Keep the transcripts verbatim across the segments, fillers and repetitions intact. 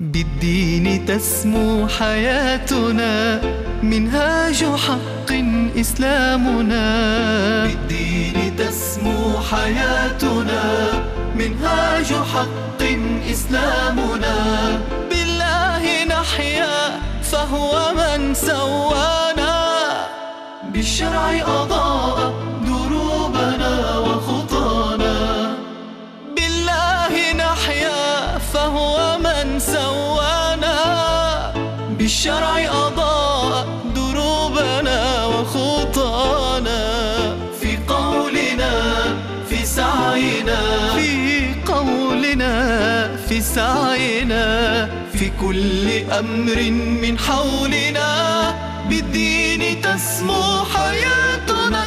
بالدين تسمو حياتنا، منهاج حق إسلامنا. بالدين تسمو حياتنا، منهاج حق إسلامنا. بالله نحيا فهو من سوانا، بالشرع أضاء دروبنا وخطانا. بالله نحيا فهو من سوانا، بالشرع أضاء دروبنا وخطانا. في قولنا في سعينا، في قولنا في سعينا، في كل أمر من حولنا. بالدين تسمو حياتنا.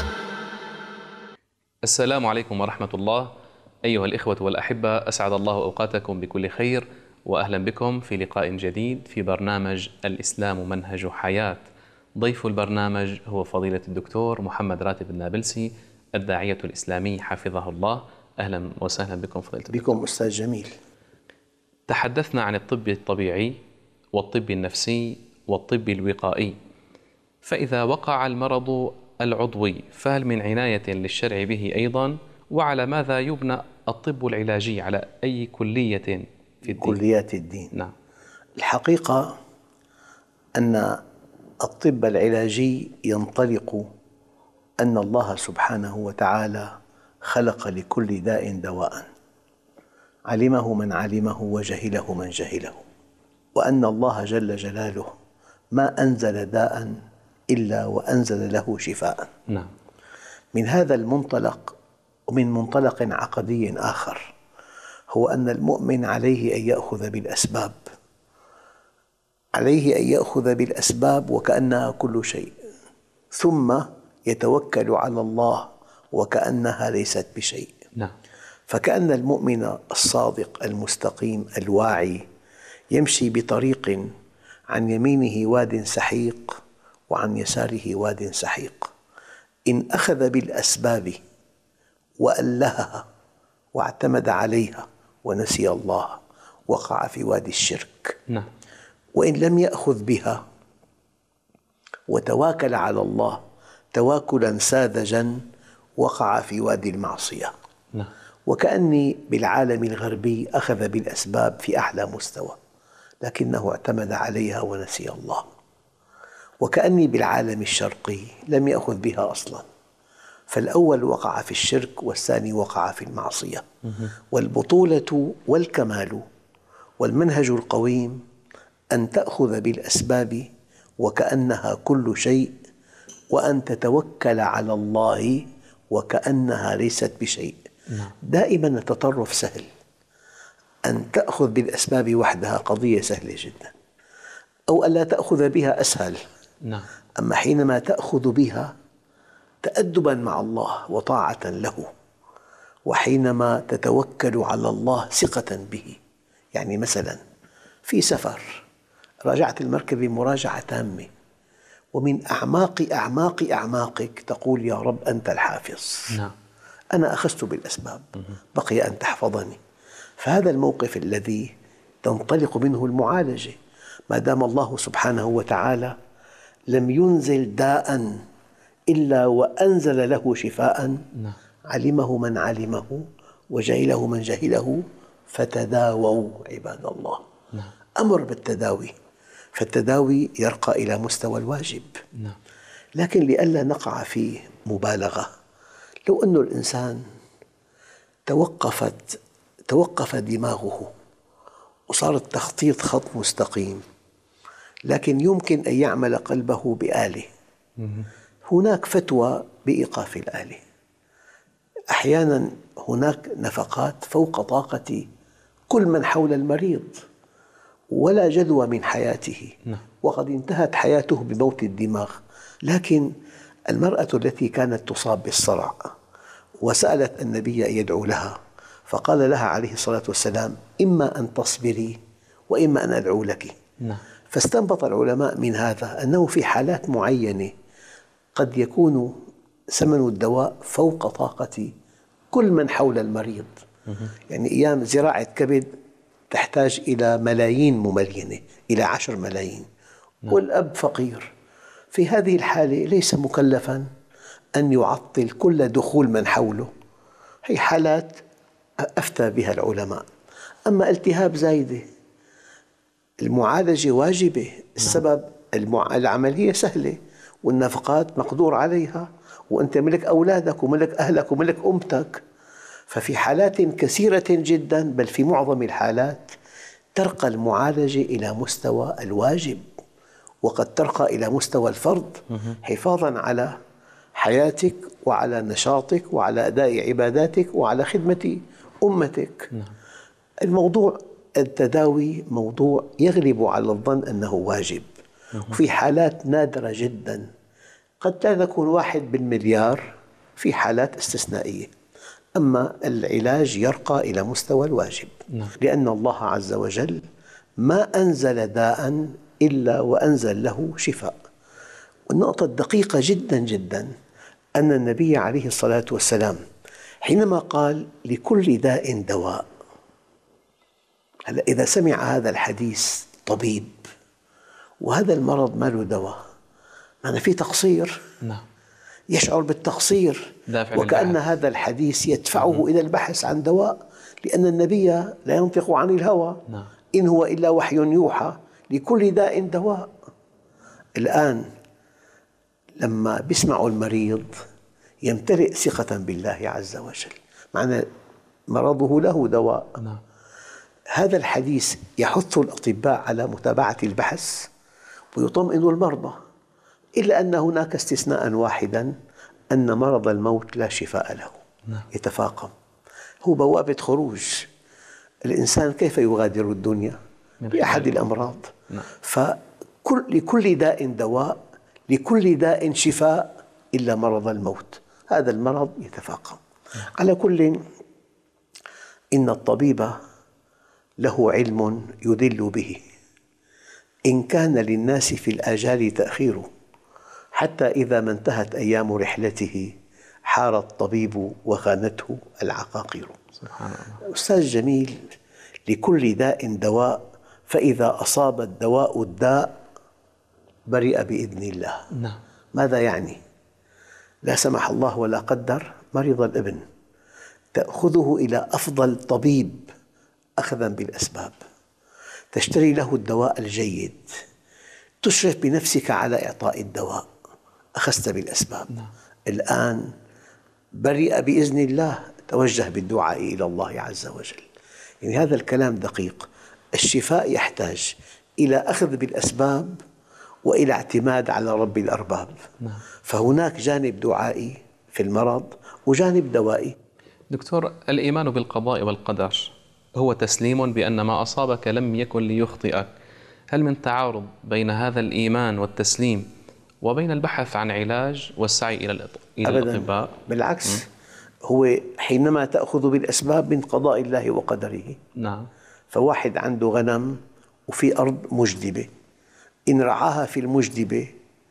السلام عليكم ورحمة الله. أيها الإخوة والأحبة، أسعد الله أوقاتكم بكل خير، وأهلا بكم في لقاء جديد في برنامج الإسلام منهج حياة. ضيف البرنامج هو فضيلة الدكتور محمد راتب النابلسي، الداعية الإسلامي حفظه الله. أهلا وسهلا بكم فضيلة الدكتور. بكم أستاذ جميل. تحدثنا عن الطب الطبيعي والطب النفسي والطب الوقائي، فإذا وقع المرض العضوي فهل من عناية للشرع به أيضا؟ وعلى ماذا يبنى الطب العلاجي؟ على أي كلية في الدين؟ كليات الدين. نعم. الحقيقة أن الطب العلاجي ينطلق أن الله سبحانه وتعالى خلق لكل داء دواء، علمه من علمه وجهله من جهله، وأن الله جل جلاله ما أنزل داء إلا وأنزل له شفاء. نعم. من هذا المنطلق ومن منطلق عقدي آخر، هو أن المؤمن عليه أن يأخذ بالأسباب، عليه أن يأخذ بالأسباب وكأنها كل شيء، ثم يتوكل على الله وكأنها ليست بشيء. نعم. فكأن المؤمن الصادق المستقيم الواعي يمشي بطريق عن يمينه واد سحيق وعن يساره واد سحيق. إن أخذ بالأسباب وألهها واعتمد عليها ونسي الله وقع في وادي الشرك. نعم. وإن لم يأخذ بها وتواكل على الله تواكلا ساذجا وقع في وادي المعصية. نعم. وكأني بالعالم الغربي أخذ بالأسباب في أعلى مستوى، لكنه اعتمد عليها ونسي الله. وكأني بالعالم الشرقي لم يأخذ بها أصلا، فالأول وقع في الشرك والثاني وقع في المعصية. والبطولة والكمال والمنهج القويم أن تأخذ بالأسباب وكأنها كل شيء، وأن تتوكل على الله وكأنها ليست بشيء. دائما التطرف سهل، أن تأخذ بالأسباب وحدها قضية سهلة جدا، أو ألا تأخذ بها أسهل. نعم. أما حينما تأخذ بها تأدبا مع الله وطاعة له، وحينما تتوكل على الله ثقة به، يعني مثلا في سفر راجعت المركبة مراجعة تامة، ومن أعماق أعماق أعماقك تقول يا رب أنت الحافظ. نعم. أنا أخذت بالأسباب، بقي أن تحفظني. فهذا الموقف الذي تنطلق منه المعالجة، ما دام الله سبحانه وتعالى لم ينزل داء إلا وأنزل له شفاء، علمه من علمه وجهله من جهله، فتداووا عباد الله. أمر بالتداوي، فالتداوي يرقى إلى مستوى الواجب. لكن لئلا نقع في مبالغة، لو أن الإنسان توقفت توقف دماغه وصار التخطيط خط مستقيم، لكن يمكن أن يعمل قلبه بآلة، هناك فتوى بإيقاف الآلة. أحيانا هناك نفقات فوق طاقة كل من حول المريض، ولا جدوى من حياته، وقد انتهت حياته بموت الدماغ. لكن المرأة التي كانت تصاب بالصرع وسألت النبي أن يدعو لها، فقال لها عليه الصلاة والسلام إما أن تصبري وإما أن أدعو لك. فاستنبط العلماء من هذا أنه في حالات معينة قد يكون ثمن الدواء فوق طاقة كل من حول المريض. يعني أيام زراعة كبد تحتاج إلى ملايين مملينة، إلى عشر ملايين، والأب فقير. في هذه الحالة ليس مكلفا أن يعطل كل دخول من حوله. هي حالات أفتى بها العلماء. أما التهاب زايدة المعالجة واجبة، السبب العملية سهلة والنفقات مقدور عليها، وأنت ملك أولادك وملك أهلك وملك أمتك. ففي حالات كثيرة جدا، بل في معظم الحالات، ترقى المعالجة إلى مستوى الواجب، وقد ترقى إلى مستوى الفرض، حفاظا على حياتك وعلى نشاطك وعلى أداء عباداتك وعلى خدمة أمتك. الموضوع التداوي موضوع يغلب على الظن أنه واجب، وفي حالات نادرة جدا قد لا تكون واحد بالمليار، في حالات استثنائية. أما العلاج يرقى إلى مستوى الواجب، لأن الله عز وجل ما أنزل داء إلا وأنزل له شفاء. والنقطة الدقيقة جدا جدا أن النبي عليه الصلاة والسلام حينما قال لكل داء دواء، هلا إذا سمع هذا الحديث طبيب وهذا المرض ما له دواء، معنى في تقصير، نعم. يشعر بالتقصير، وكأن هذا الحديث يدفعه إلى البحث عن دواء، لأن النبي لا ينطق عن الهوى، نعم. إن هو إلا وحي يوحى، لكل داء دواء. الآن لما بيسمعوا المريض يمتلئ ثقة بالله عز وجل، معنى مرضه له دواء. نعم. هذا الحديث يحث الأطباء على متابعة البحث ويطمئن المرضى، إلا أن هناك استثناء واحدا، أن مرض الموت لا شفاء له، يتفاقم، هو بوابة خروج. الإنسان كيف يغادر الدنيا؟ بأحد الأمراض. فلكل داء دواء، لكل داء شفاء، إلا مرض الموت، هذا المرض يتفاقم. على كل، إن الطبيب له علم يدل به، إن كان للناس في الآجال تأخير، حتى إذا ما انتهت أيام رحلته حار الطبيب وخانته العقاقير. سبحان الله. أستاذ جميل، لكل داء دواء، فإذا أصاب الدواء الداء برئ بإذن الله. نعم. ماذا يعني؟ لا سمح الله ولا قدر مرض الابن، تأخذه إلى أفضل طبيب أخذا بالأسباب، تشتري له الدواء الجيد، تشرف بنفسك على إعطاء الدواء، أخذت بالأسباب. نعم. الآن برئ بإذن الله، توجه بالدعاء إلى الله عز وجل. يعني هذا الكلام دقيق. الشفاء يحتاج إلى أخذ بالأسباب وإلى اعتماد على رب الأرباب. نعم. فهناك جانب دعائي في المرض وجانب دوائي. دكتور، الإيمان بالقضاء والقدر هو تسليم بأن ما أصابك لم يكن ليخطئك. هل من تعارض بين هذا الإيمان والتسليم وبين البحث عن علاج والسعي إلى الأطباء؟ بالعكس، م? هو حينما تأخذ بالأسباب من قضاء الله وقدره. نعم. فواحد عنده غنم وفي أرض مجدبة، إن رعاها في المجدبة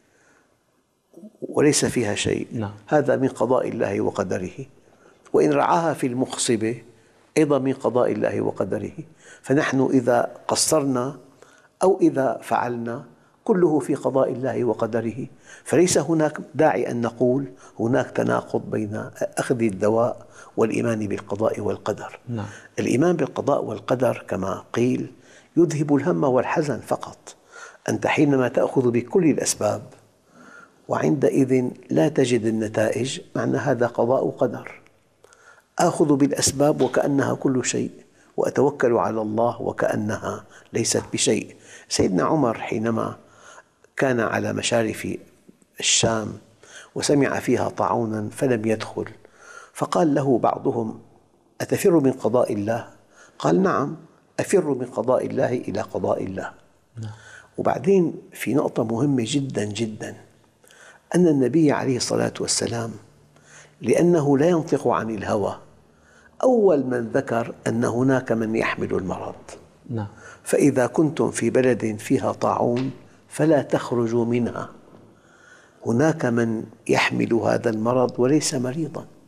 وليس فيها شيء، نعم. هذا من قضاء الله وقدره. وإن رعاها في المخصبة أيضا من قضاء الله وقدره. فنحن إذا قصرنا أو إذا فعلنا كله في قضاء الله وقدره. فليس هناك داعي أن نقول هناك تناقض بين أخذ الدواء والإيمان بالقضاء والقدر. نعم. الإيمان بالقضاء والقدر كما قيل يذهب الهم والحزن فقط. أنت حينما تأخذ بكل الأسباب وعندئذ لا تجد النتائج، معنى هذا قضاء وقدر. آخذ بالأسباب وكأنها كل شيء، وأتوكل على الله وكأنها ليست بشيء. سيدنا عمر حينما كان على مشارف الشام وسمع فيها طاعونا فلم يدخل، فقال له بعضهم: أتفر من قضاء الله؟ قال: نعم، أفر من قضاء الله إلى قضاء الله. وبعدين في نقطة مهمة جدا جدا، أن النبي عليه الصلاة والسلام لأنه لا ينطق عن الهوى، أول من ذكر أن هناك من يحمل المرض. نعم. فإذا كنتم في بلد فيها طاعون فلا تخرجوا منها. هناك من يحمل هذا المرض وليس مريضا،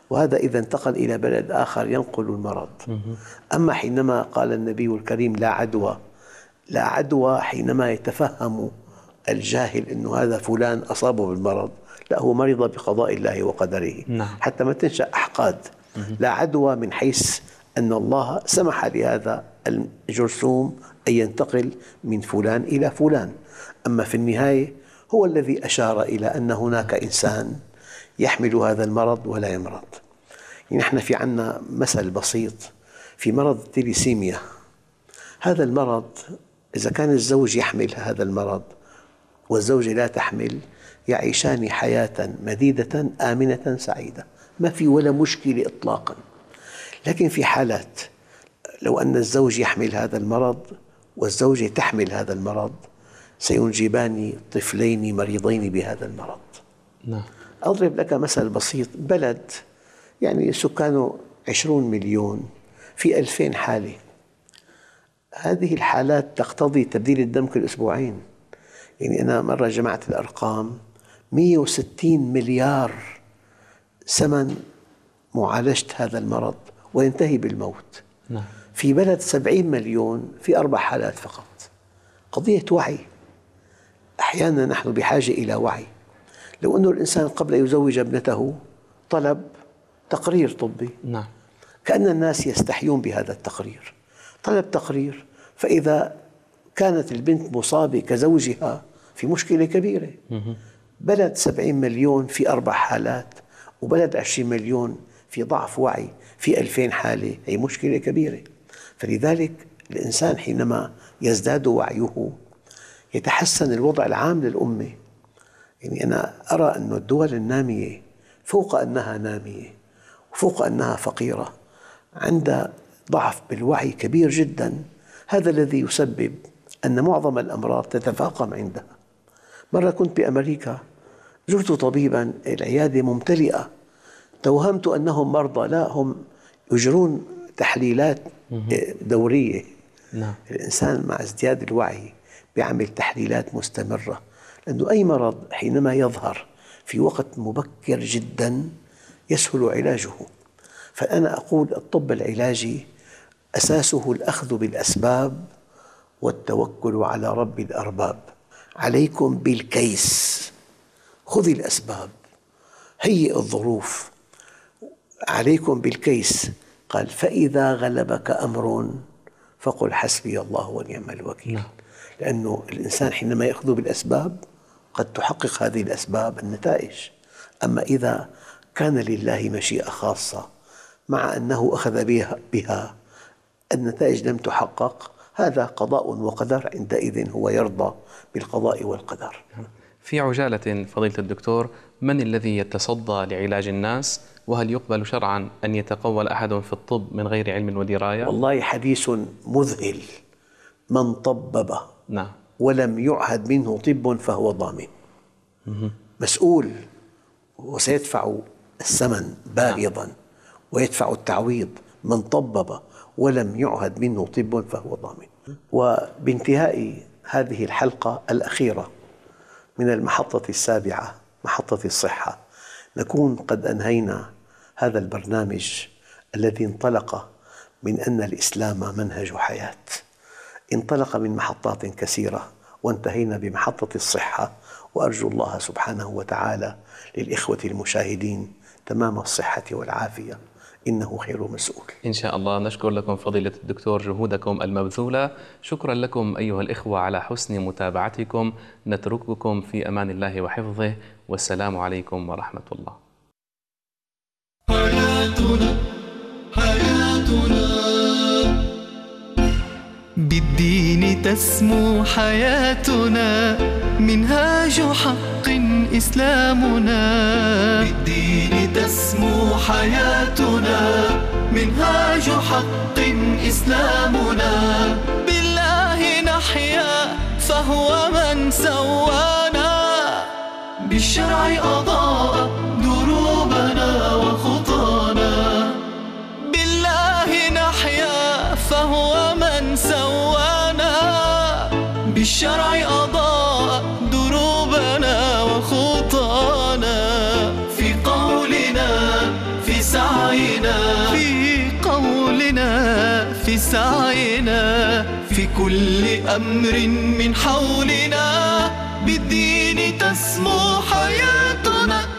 وهذا إذا انتقل إلى بلد آخر ينقل المرض. أما حينما قال النبي الكريم لا عدوى، لا عدوى حينما يتفهم الجاهل أنه هذا فلان أصابه بالمرض، لا، هو مرض بقضاء الله وقدره. نعم. حتى ما تنشأ أحقاد. لا عدوى من حيث أن الله سمح لهذا الجرثوم أن ينتقل من فلان إلى فلان. أما في النهاية هو الذي أشار إلى أن هناك إنسان يحمل هذا المرض ولا يمرض. يعني نحن في عنا مثل بسيط في مرض التيليسيميا. هذا المرض إذا كان الزوج يحمل هذا المرض والزوجة لا تحمل، يعيشان حياة مديدة آمنة سعيدة، ما في ولا مشكلة إطلاقا. لكن في حالات لو أن الزوج يحمل هذا المرض والزوجة تحمل هذا المرض، سينجبان طفلين مريضين بهذا المرض. نعم. أضرب لك مثل بسيط. بلد يعني سكانه عشرون مليون، في ألفين حالة. هذه الحالات تقتضي تبديل الدم كل أسبوعين. يعني أنا مرة جمعت الأرقام، مئة وستين مليار ثمن معالجة هذا المرض وينتهي بالموت. نعم. في بلد سبعين مليون في أربع حالات فقط. قضية وعي. أحيانا نحن بحاجة إلى وعي. لو أن الإنسان قبل أن يزوج ابنته طلب تقرير طبي، نعم، كأن الناس يستحيون بهذا التقرير. طلب تقرير، فإذا كانت البنت مصابة كزوجها في مشكلة كبيرة. بلد سبعين مليون في أربع حالات، وبلد عشرين مليون في ضعف وعي في ألفين حالة، هي مشكلة كبيرة. فلذلك الإنسان حينما يزداد وعيه يتحسن الوضع العام للأمة. يعني أنا أرى أن الدول النامية فوق أنها نامية وفوق أنها فقيرة عندها ضعف بالوعي كبير جدا. هذا الذي يسبب أن معظم الأمراض تتفاقم عندها. مرة كنت بأمريكا، زرت طبيبا، العيادة ممتلئة، توهمت أنهم مرضى، لا، هم يجرون تحليلات دورية. نعم. الإنسان مع ازدياد الوعي بيعمل تحليلات مستمرة، لأنه أي مرض حينما يظهر في وقت مبكر جدا يسهل علاجه. فأنا أقول الطب العلاجي أساسه الأخذ بالأسباب والتوكل على رب الأرباب. عليكم بالكيس، خذ الأسباب، هيئ الظروف، عليكم بالكيس. قال فإذا غلبك أمر فقل حسبي الله ونعم الوكيل. نعم. لأنه الإنسان حينما يأخذ بالأسباب قد تحقق هذه الأسباب النتائج. أما إذا كان لله مشيئة خاصة مع أنه أخذ بها, بها النتائج لم تحقق، هذا قضاء وقدر، عندئذ هو يرضى بالقضاء والقدر. في عجالة فضيلة الدكتور، من الذي يتصدى لعلاج الناس؟ وهل يقبل شرعا أن يتقول أحد في الطب من غير علم ودراية؟ والله حديث مذهل. من طبب نعم. ولم يعهد منه طب فهو ضامن، مسؤول، وسيدفع الثمن باهظا ويدفع التعويض. من طبب ولم يعهد منه طب فهو ضامن. وبانتهاء هذه الحلقة الأخيرة من المحطة السابعة، محطة الصحة، نكون قد أنهينا هذا البرنامج الذي انطلق من أن الإسلام منهج حياة. انطلق من محطات كثيرة وانتهينا بمحطة الصحة، وأرجو الله سبحانه وتعالى للإخوة المشاهدين تمام الصحة والعافية، إنه خير مسؤول إن شاء الله. نشكر لكم فضيلة الدكتور جهودكم المبذولة. شكرا لكم أيها الإخوة على حسن متابعتكم. نترككم في أمان الله وحفظه، والسلام عليكم ورحمة الله. حياتنا حياتنا بالدين تسمو حياتنا، منهاج حق إسلامنا. بالدين تسمو حياتنا، منهاج حق إسلامنا. بالله نحيا فهو من سوانا، بالشرع أضاء دروبنا وخطانا. بالله نحيا فهو من سوانا، بالشرع أضاء دروبنا وخطانا. في قولنا في سعينا سعينا في كل أمر من حولنا، بالدين تسمو حياتنا.